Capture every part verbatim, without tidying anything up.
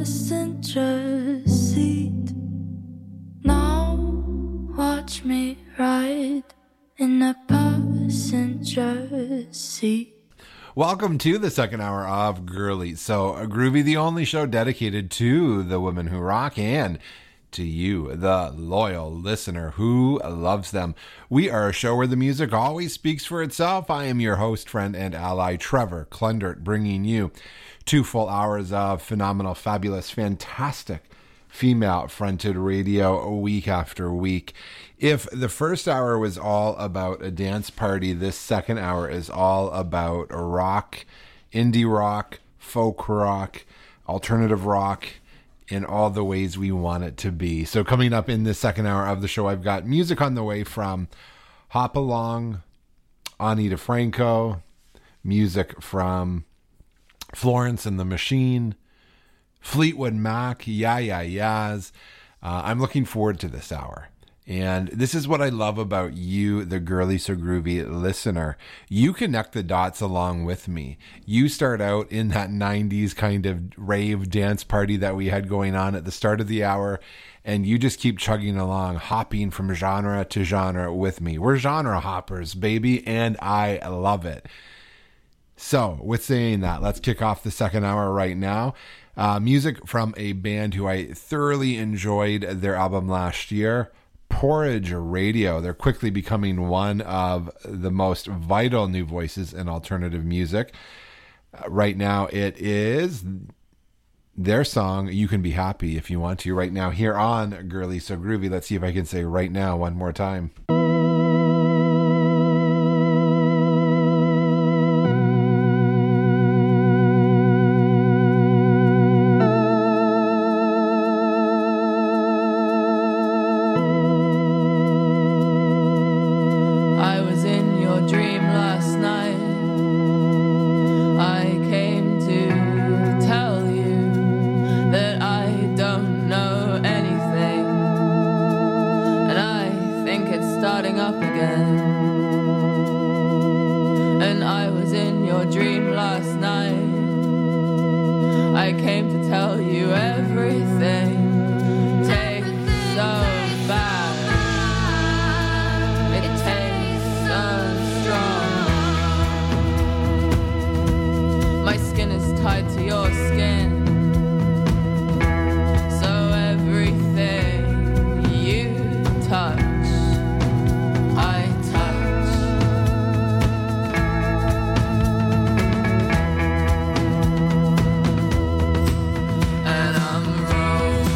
passenger seat. Now watch me ride in the passenger seat. Welcome to the second hour of Girly So Groovy, the only show dedicated to the women who rock and to you, the loyal listener who loves them. We are a show where the music always speaks for itself. I am your host, friend, and ally, Trevor Klundert, bringing you two full hours of phenomenal, fabulous, fantastic female-fronted radio week after week. If the first hour was all about a dance party, this second hour is all about rock, indie rock, folk rock, alternative rock, in all the ways we want it to be. So coming up in the second hour of the show, I've got music on the way from Hop Along, Ani DeFranco, music from Florence and the Machine, Fleetwood Mac, Yeah Yeah Yeahs. Uh, I'm looking forward to this hour. And this is what I love about you, the Girly So Groovy listener. You connect the dots along with me. You start out in that nineties kind of rave dance party that we had going on at the start of the hour, and you just keep chugging along, hopping from genre to genre with me. We're genre hoppers, baby, and I love it. So, with saying that, let's kick off the second hour right now. Uh, music from a band who I thoroughly enjoyed their album last year, Porridge Radio. They're quickly becoming one of the most vital new voices in alternative music. Uh, right now, it is their song, You Can Be Happy If You Want To, right now here on Girly So Groovy. Let's see if I can say right now one more time. And I'm rolling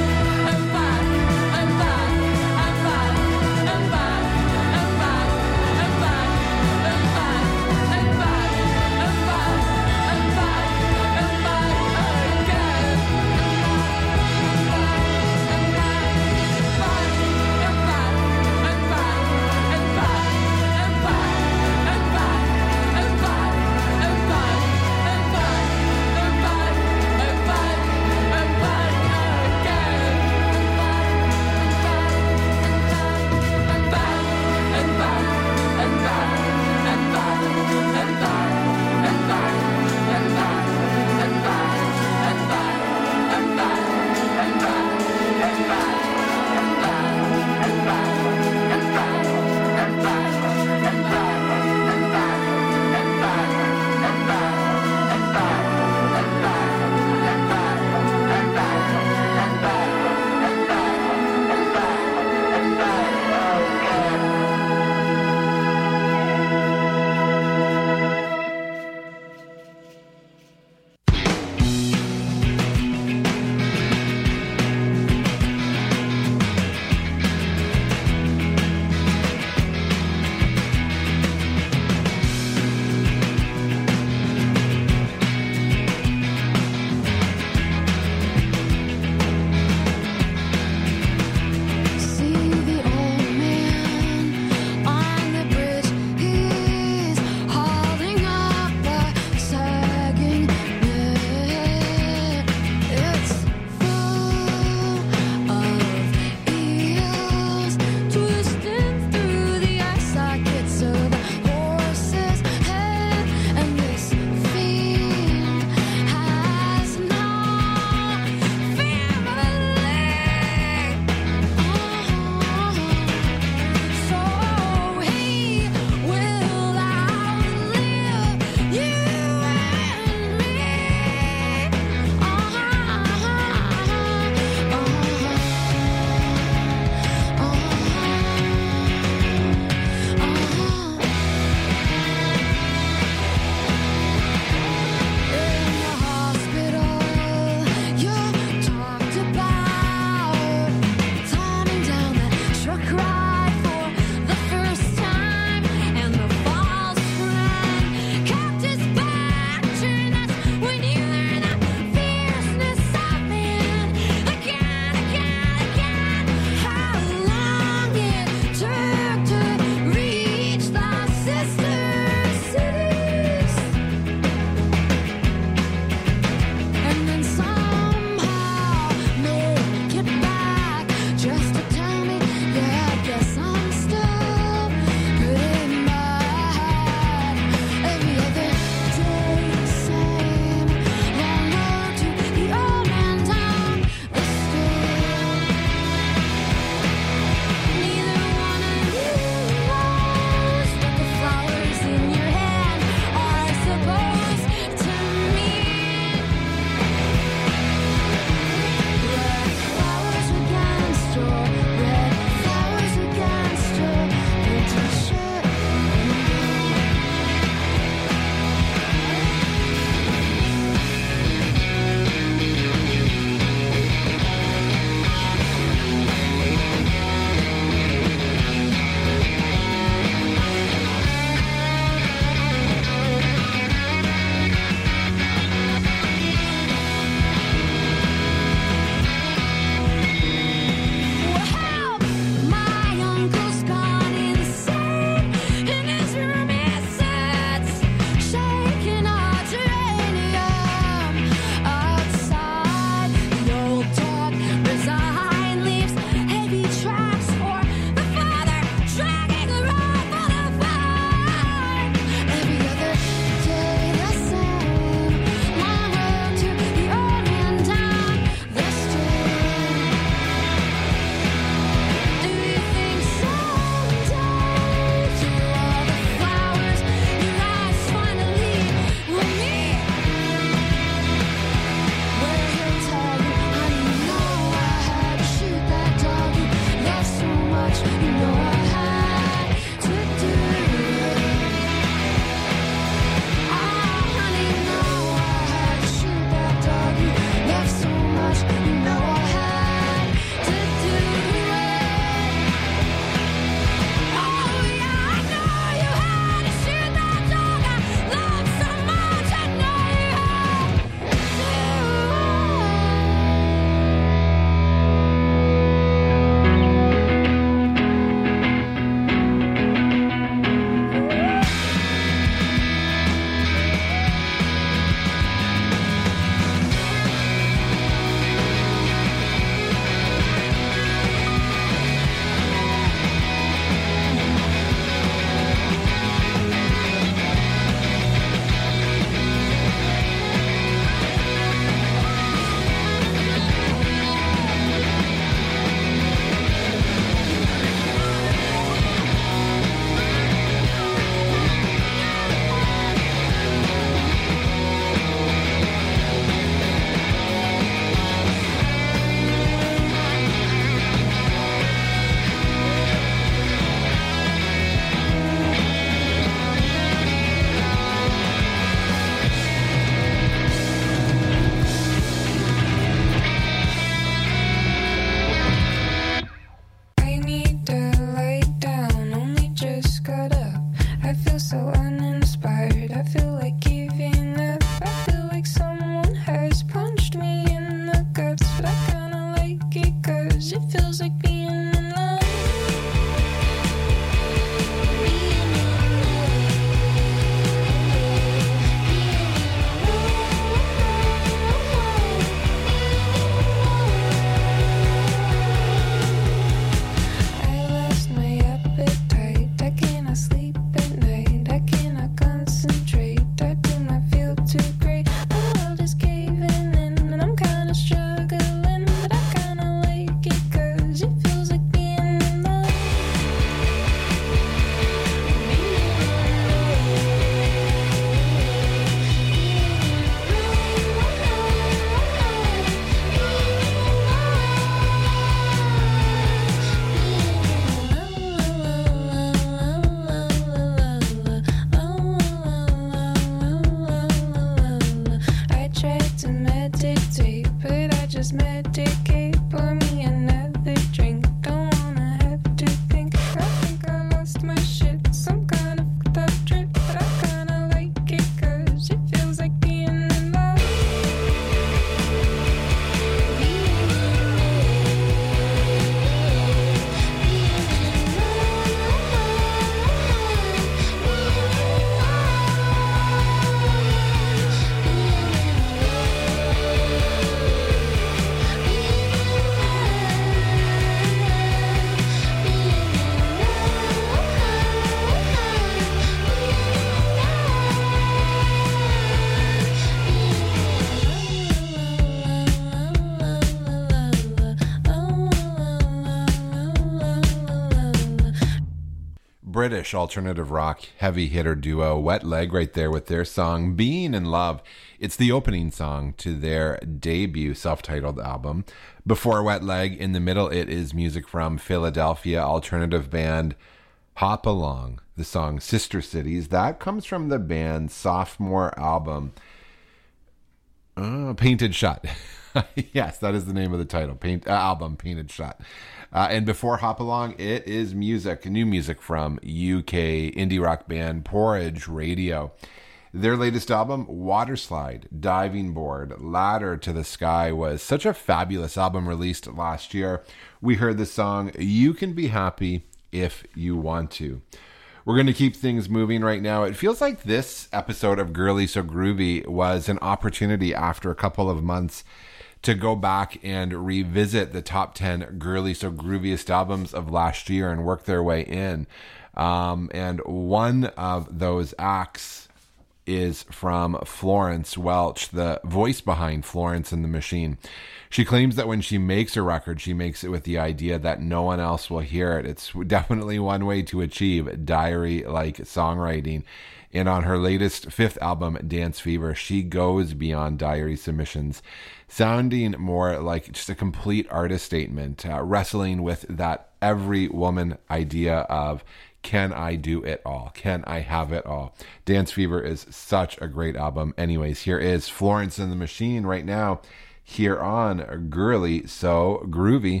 British alternative rock heavy hitter duo Wet Leg right there with their song Being in Love. It's the opening song to their debut self-titled album. Before Wet Leg, in the middle, it is music from Philadelphia alternative band Hop Along. The song Sister Cities, that comes from the band's sophomore album, uh, Painted Shut. Yes, that is the name of the title, Paint uh, album, Painted Shut. Uh, and before Hop Along, it is music, new music from U K indie rock band Porridge Radio. Their latest album, Waterslide, Diving Board, Ladder to the Sky, was such a fabulous album released last year. We heard the song You Can Be Happy If You Want To. We're going to keep things moving right now. It feels like this episode of Girly So Groovy was an opportunity after a couple of months to go back and revisit the top ten Girly So Grooviest albums of last year and work their way in. Um, and one of those acts is from Florence Welch, the voice behind Florence and the Machine. She claims that when she makes a record, she makes it with the idea that no one else will hear it. It's definitely one way to achieve diary-like songwriting. And on her latest fifth album, Dance Fever, she goes beyond diary submissions, sounding more like just a complete artist statement, uh, wrestling with that every woman idea of, can I do it all? Can I have it all? Dance Fever is such a great album. Anyways, here is Florence and the Machine right now, here on Girly So Groovy.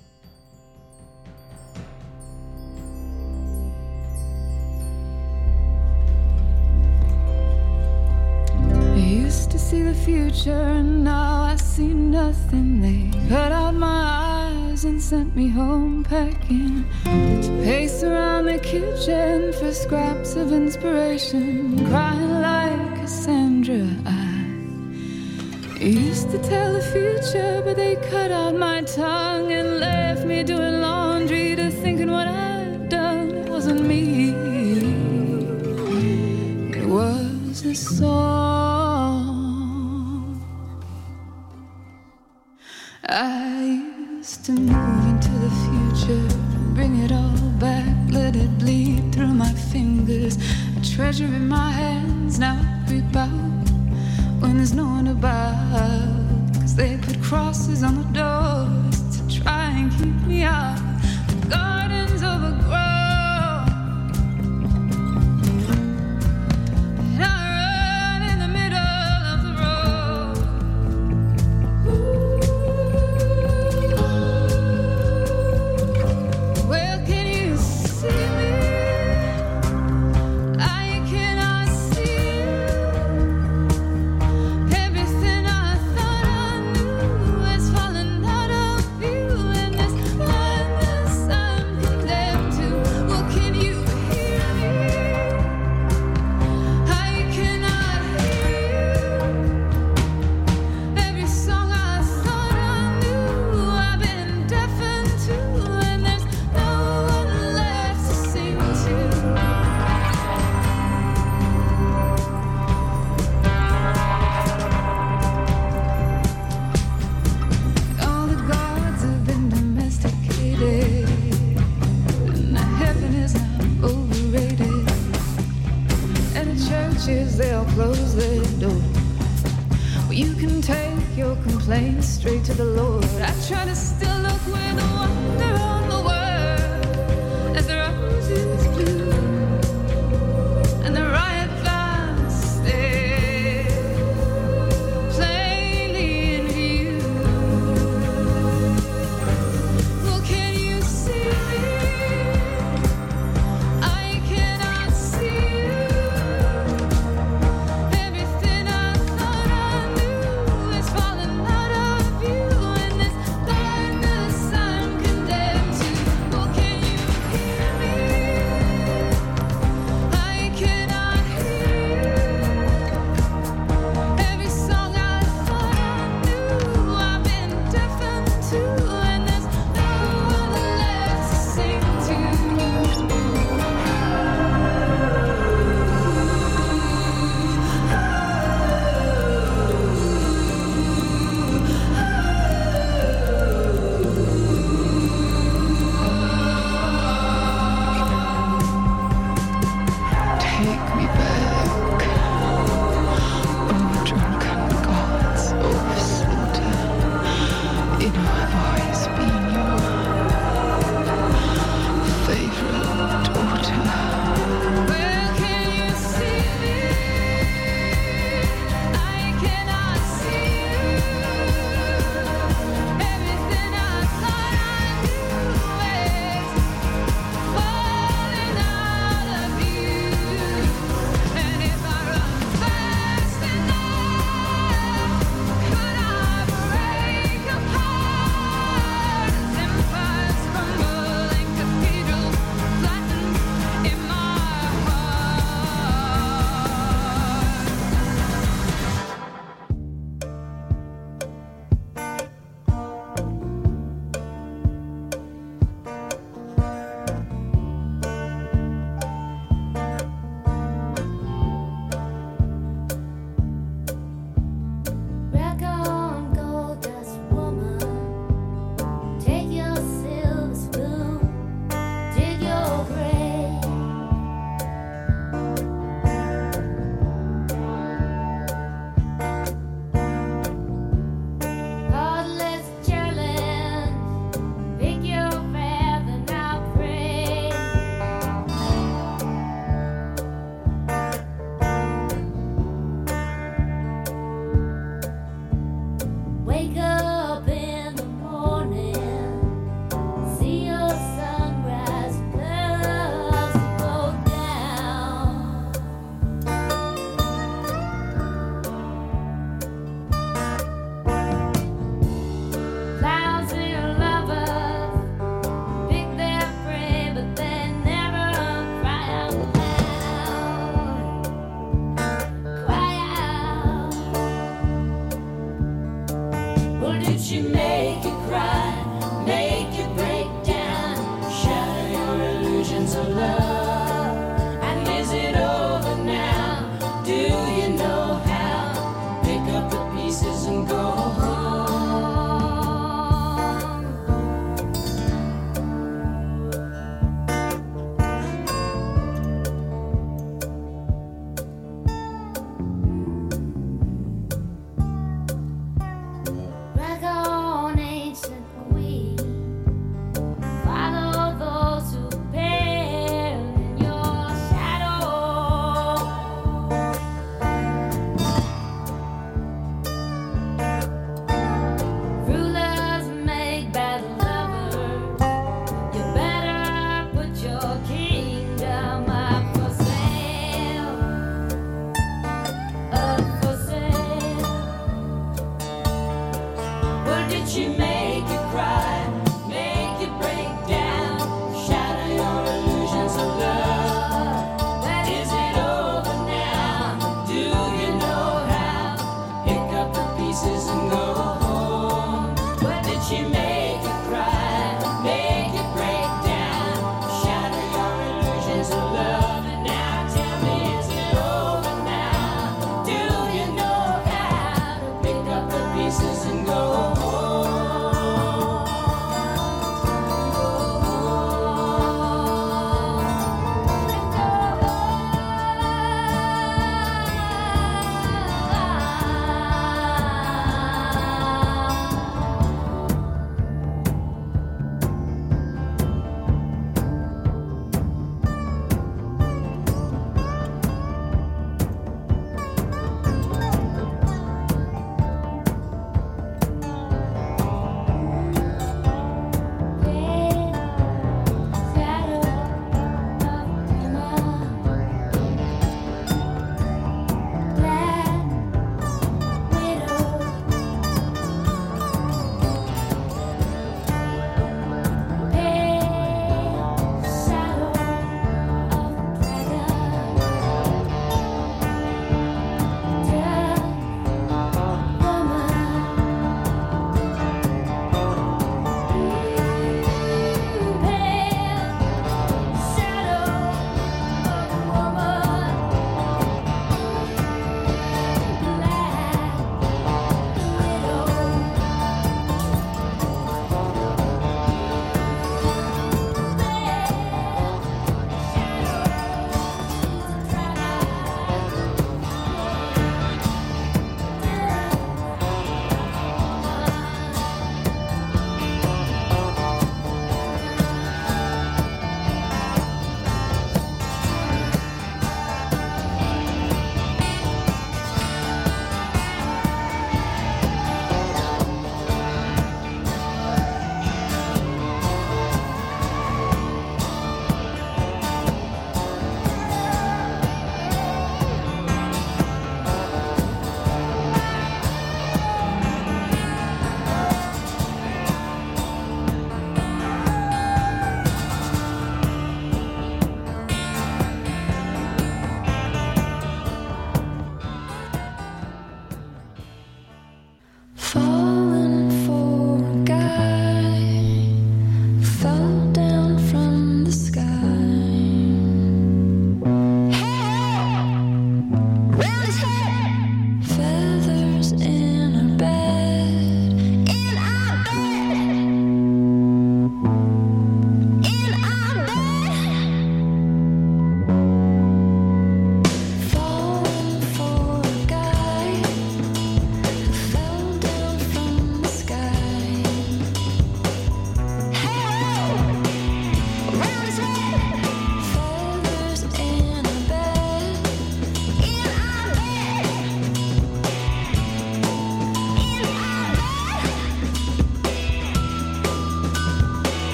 I used to see the future and now I see nothing. They cut out my eyes and sent me home packing to pace around the kitchen for scraps of inspiration, crying like Cassandra. I used to tell the future, but they cut out my tongue and left me doing laundry to thinking what I'd done. It wasn't me, it was a song. I used to move into the future, bring it all back, let it bleed through my fingers. A treasure in my hands, now I creep out when there's no one about, 'cause they put crosses on the doors to try and keep me out. The gardens overgrown, and I run in the middle of the road. Well, can you see me? I cannot see you. Everything I thought I knew is falling out of view, and this blindness I'm condemned to. Well, can you hear me? I cannot hear you. Every song I thought I knew, I've been deafened to, and there's no one left to sing to. All the gods have been domesticated, and the heaven is now overrated, and the churches, they'll close their door. Well, you can take your complaints straight to the Lord. I try to still look with wonder on the world as the roses bloom and the riot vines stare plainly in view. Well, can you see me? I cannot see you. Everything I thought I knew is falling out of view, and this blindness I'm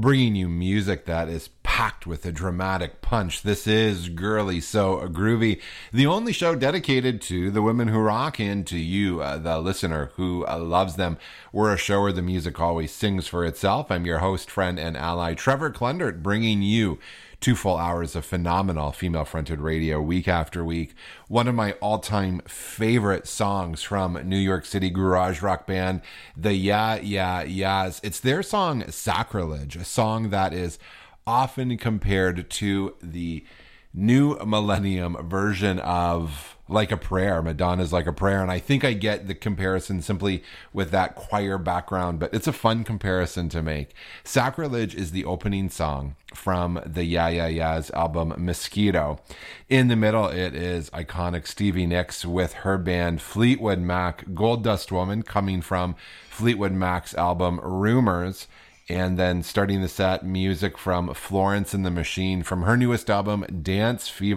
bringing you music that is packed with a dramatic punch. This is Girly So Groovy, the only show dedicated to the women who rock and to you, uh, the listener who uh, loves them. We're a show where the music always sings for itself. I'm your host, friend, and ally, Trevor Klundert, bringing you two full hours of phenomenal female-fronted radio week after week. One of my all-time favorite songs from New York City garage rock band, the Yeah Yeah Yeahs. It's their song Sacrilege, a song that is often compared to the new millennium version of Like a Prayer, Madonna's Like a Prayer. And I think I get the comparison simply with that choir background, but it's a fun comparison to make. Sacrilege is the opening song from the Yeah Yeah Yeahs album Mosquito. In the middle, it is iconic Stevie Nicks with her band Fleetwood Mac, Gold Dust Woman, coming from Fleetwood Mac's album Rumors. And then starting the set, music from Florence and the Machine from her newest album, Dance Fever.